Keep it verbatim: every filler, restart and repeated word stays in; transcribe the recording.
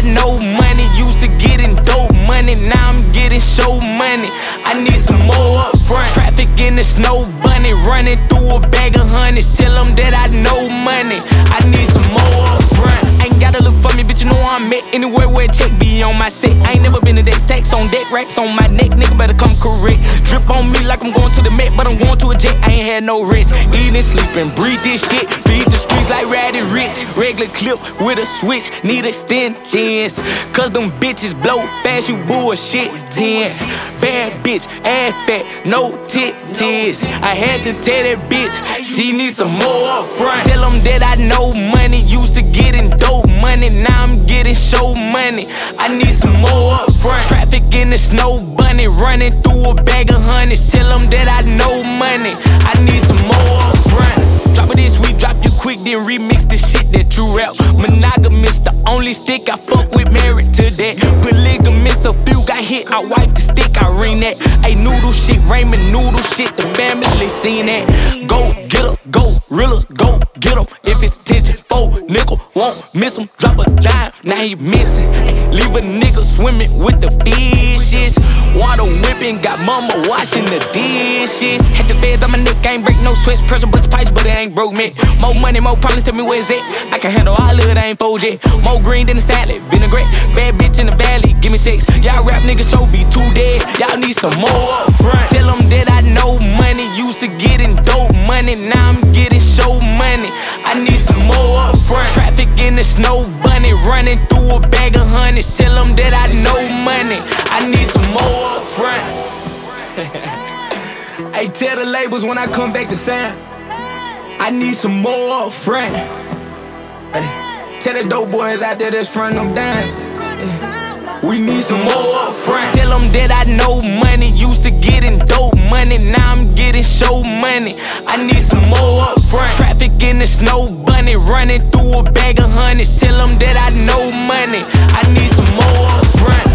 I know money. Used to getting dope money, now I'm getting show money. I need some more up front. Traffic in the snow bunny, running through a bag of honeys. Tell them that I know money. I need some more up front. Ain't gotta look for me, bitch, you know I'm at. Anywhere where a check be on my set. I ain't never been to that. Stacks on deck, racks on my neck. Nigga better come correct. Drip on me like I'm going to the Met, but I'm going to a jet. I ain't had no rest. Eating, sleeping, breathe this shit. Beat the streets like Ratty Rich. Regular clip with a switch. Need extensions. Cause them bitches blow fast, you bullshit. ten. Bad bitch, ass fat, no titties. I had to tell that bitch, she needs some more up front. Tell them that I know money. Used to getting dope money, now I'm getting show money. I need some more up front. Traffic in the snow bunny, running through a bag of honeys. Tell them that I know money. I need some more up front. Drop it this week, drop you quick, then remix the shit that you rap. Monogamous, the only stick I fuck with, married to that. Polygamous, a few got hit, I wipe the stick, I ring that. Ay, noodle shit, ramen noodle shit, the family seen that. Go get 'em, go realers, go get 'em. If it's tension, four nickel, won't miss 'em. Drop a dime, now he missing. Ay, leave a nigga swimming with the fishes. Water whipping, got mama washing the dishes. Had the feds on my neck, ain't break no sweats. Pressure bust pipes, but it ain't broke me. More money, more problems, tell me where's it. I can handle all of it, I ain't fold yet. More green than the salad, vinaigrette. Bad bitch in the valley, give me sex. Y'all rap niggas so be too dead. Y'all need some more up front. Tell them that I know money. Used to getting dope money, now I'm getting show money. I need some more up front. Traffic in the snow bunny, running through a bag of honeys. Tell them that I know money. I need some more up front. Hey, tell the labels when I come back to sound, I need some more up front. Hey, tell the dope boys out there that's frontin' them dimes, we need some more up front. Tell them that I know money. Used to getting dope money, now I'm getting show money. I need some more up front. Traffic in the snow bunny, running through a bag of honeys. Tell them that I know money. I need some more up front.